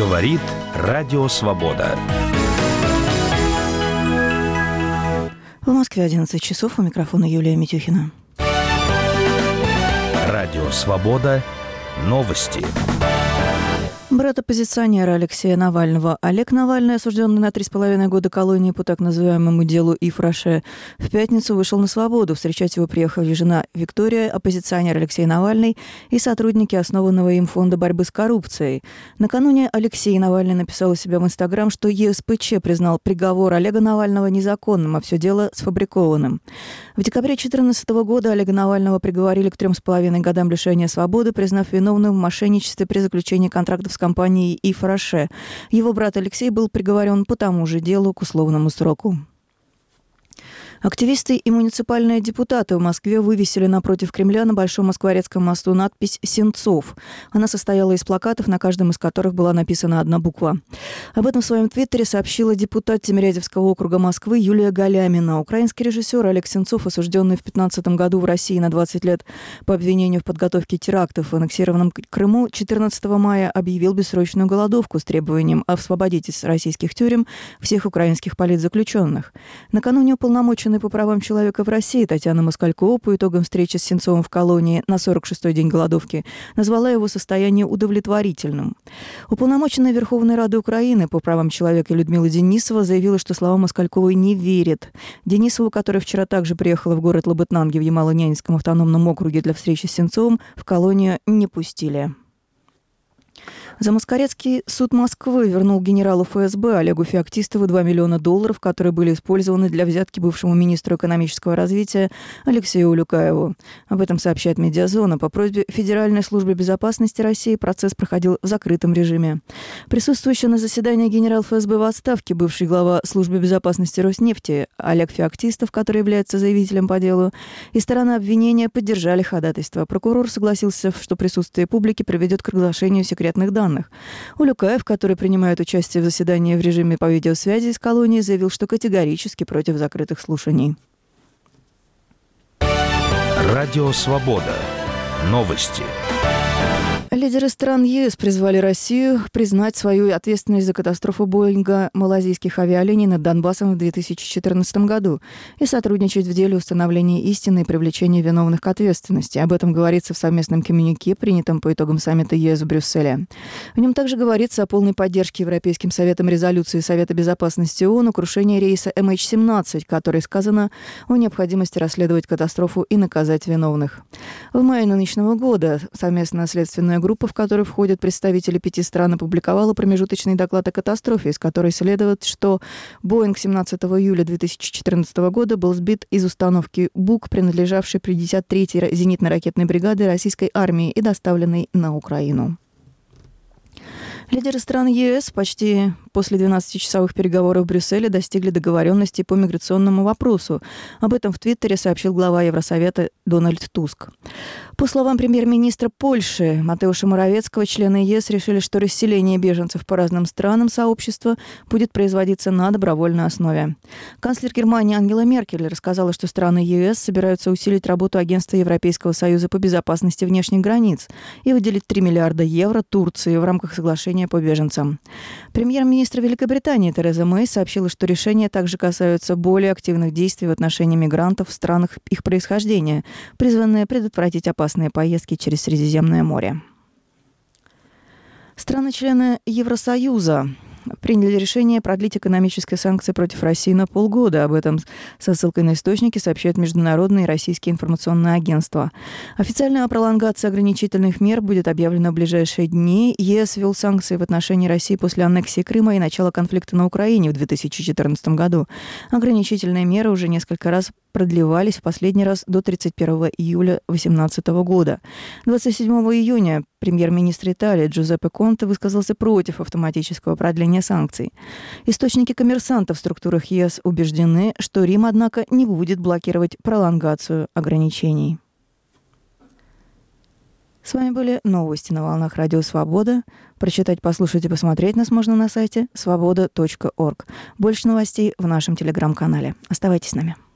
Говорит Радио Свобода. В Москве 11 часов. У микрофона Юлия Митюхина. Радио Свобода. Новости. Брат оппозиционера Алексея Навального Олег Навальный, осужденный на 3,5 года колонии по так называемому делу Ифраше, в пятницу вышел на свободу. Встречать его приехали жена Виктория, оппозиционер Алексей Навальный и сотрудники основанного им фонда борьбы с коррупцией. Накануне Алексей Навальный написал у себя в Инстаграм, что ЕСПЧ признал приговор Олега Навального незаконным, а все дело сфабрикованным. В декабре 2014 года Олега Навального приговорили к 3,5 годам лишения свободы, признав виновным в мошенничестве при заключении контрактов с компанией Ифраше. Его брат Алексей был приговорен по тому же делу к условному сроку. Активисты и муниципальные депутаты в Москве вывесили напротив Кремля на Большом Москворецком мосту надпись «Сенцов». Она состояла из плакатов, на каждом из которых была написана одна буква. Об этом в своем твиттере сообщила депутат Тимирязевского округа Москвы Юлия Галямина. Украинский режиссер Олег Сенцов, осужденный в 2015 году в России на 20 лет по обвинению в подготовке терактов в аннексированном Крыму, 14 мая объявил бессрочную голодовку с требованием освободить из российских тюрем всех украинских политзаключенных. Накануне уполномоченный по правам человека в России Татьяна Москалькова по итогам встречи с Сенцовым в колонии на 46-й день голодовки назвала его состояние удовлетворительным. Уполномоченная Верховной Рады Украины по правам человека Людмила Денисова заявила, что слова Москальковой не верит. Денисову, которая вчера также приехала в город Лабытнанги в Ямало-Ненецком автономном округе для встречи с Сенцовым, в колонию не пустили. Замоскворецкий суд Москвы вернул генералу ФСБ Олегу Феоктистову $2 миллиона, которые были использованы для взятки бывшему министру экономического развития Алексею Улюкаеву. Об этом сообщает «Медиазона». По просьбе Федеральной службы безопасности России процесс проходил в закрытом режиме. Присутствующий на заседании генерал ФСБ в отставке, бывший глава службы безопасности Роснефти Олег Феоктистов, который является заявителем по делу, и сторона обвинения поддержали ходатайство. Прокурор согласился, что присутствие публики приведет к разглашению секретных данных. Улюкаев, который принимает участие в заседании в режиме по видеосвязи из колонии, заявил, что категорически против закрытых слушаний. Радио Свобода. Новости. Лидеры стран ЕС призвали Россию признать свою ответственность за катастрофу Боинга малазийских авиалиний над Донбассом в 2014 году и сотрудничать в деле установления истины и привлечения виновных к ответственности. Об этом говорится в совместном коммюнике, принятом по итогам саммита ЕС в Брюсселе. В нем также говорится о полной поддержке Европейским Советом резолюции Совета Безопасности ООН о крушении рейса MH17, в которой сказано о необходимости расследовать катастрофу и наказать виновных. В мае нынешнего года совместная следственная группа, в которой входят представители 5 стран, опубликовала промежуточный доклад о катастрофе, из которой следует, что Боинг 17 июля 2014 года был сбит из установки БУК, принадлежавшей 53-й зенитно-ракетной бригады российской армии и доставленной на Украину. Лидеры стран ЕС почти после 12-часовых переговоров в Брюсселе достигли договоренности по миграционному вопросу. Об этом в Твиттере сообщил глава Евросовета Дональд Туск. По словам премьер-министра Польши Матеуша Моровецкого, члены ЕС решили, что расселение беженцев по разным странам сообщества будет производиться на добровольной основе. Канцлер Германии Ангела Меркель рассказала, что страны ЕС собираются усилить работу Агентства Европейского Союза по безопасности внешних границ и выделить 3 миллиарда евро Турции в рамках соглашения по беженцам. Премьер-министр Великобритании Тереза Мэй сообщила, что решения также касаются более активных действий в отношении мигрантов в странах их происхождения, призванные предотвратить опасные поездки через Средиземное море. Страны-члены Евросоюза приняли решение продлить экономические санкции против России на полгода. Об этом со ссылкой на источники сообщают международные и российские информационные агентства. Официальная пролонгация ограничительных мер будет объявлена в ближайшие дни. ЕС ввел санкции в отношении России после аннексии Крыма и начала конфликта на Украине в 2014 году. Ограничительные меры уже несколько раз продлевались, в последний раз до 31 июля 2018 года. 27 июня премьер-министр Италии Джузеппе Конте высказался против автоматического продления санкций. Источники коммерсантов в структурах ЕС убеждены, что Рим, однако, не будет блокировать пролонгацию ограничений. С вами были новости на волнах Радио Свобода. Прочитать, послушать и посмотреть нас можно на сайте svoboda.org. Больше новостей в нашем телеграм-канале. Оставайтесь с нами.